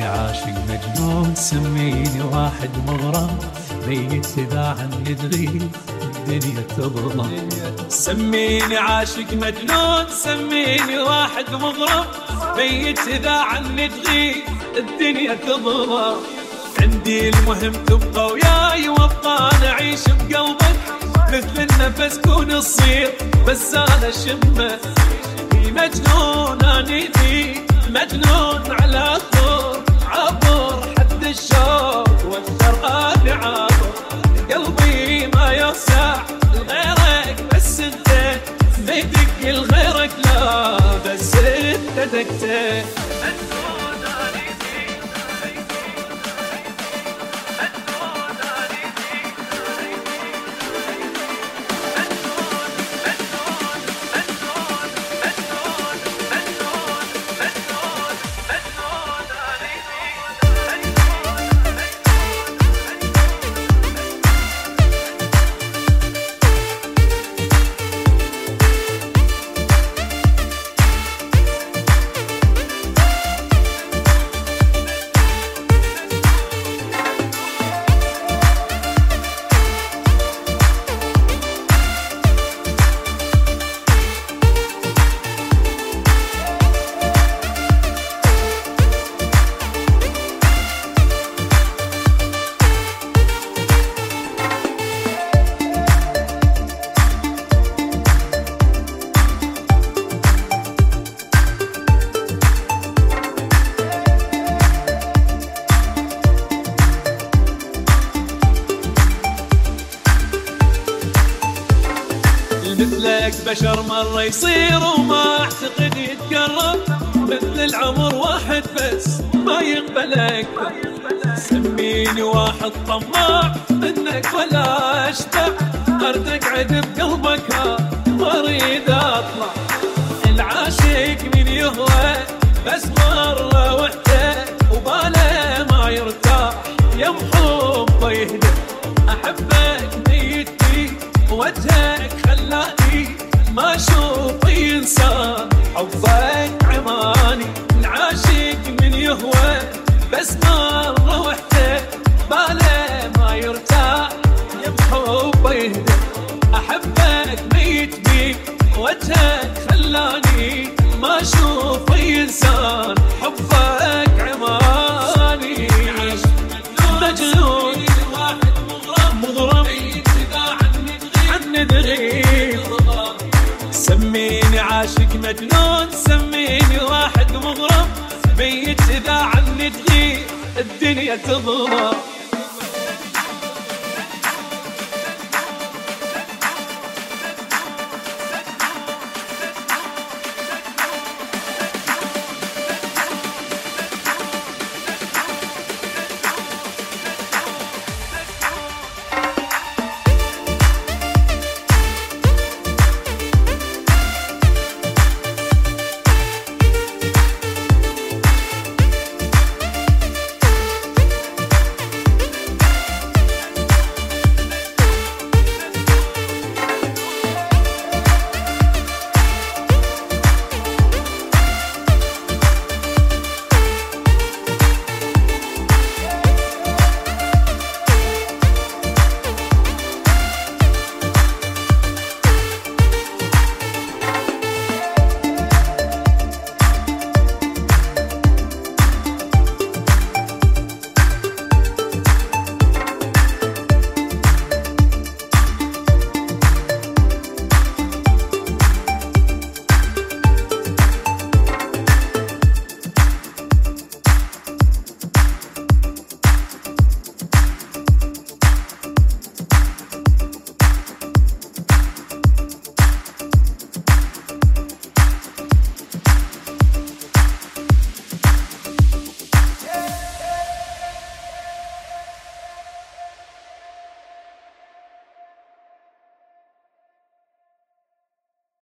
عاشق مجنون سميني واحد مغرم، ميت إذا عني تغيب الدنيا تظلم. سميني عاشق مجنون سميني واحد مغرم، ميت إذا عني تغيب الدنيا تظلم. عندي المهم تبقى وياي وابقى نعيش بقلبك، مثل النفس كون تصير بس انا شمه. مجنون اني ذي مجنون على طول، عبر حد الشوق والشرق عابر. قلبي ما يوسع لغيرك بس انت، ما يدق لغيرك لا بس انت دقته. مثلك بشر مرة يصير وما اعتقد يتقرب، مثل العمر واحد بس ما يقبلك. سميني واحد طماع منك ولا اشتع، ارد اقعد بقلبك ما اريد اطلع. العاشق من يهوى بس مرة وحده، وباله ما يرتاح يم حبه يهدى. احبك ميت بي وجهك خلاني ما اشوف انسان، حبك عماني. العاشق من يهوى بس مرة وحده، باله ما يرتاح يم حبه يهدى. احبك ميت بيك وجهك خلاني ما اشوف انسان، حبك عماني. مجنون مغرم عني تغيب. سميني عاشق مجنون سميني واحد مغرم، ميت إذا عني تغيب الدنيا تظلم.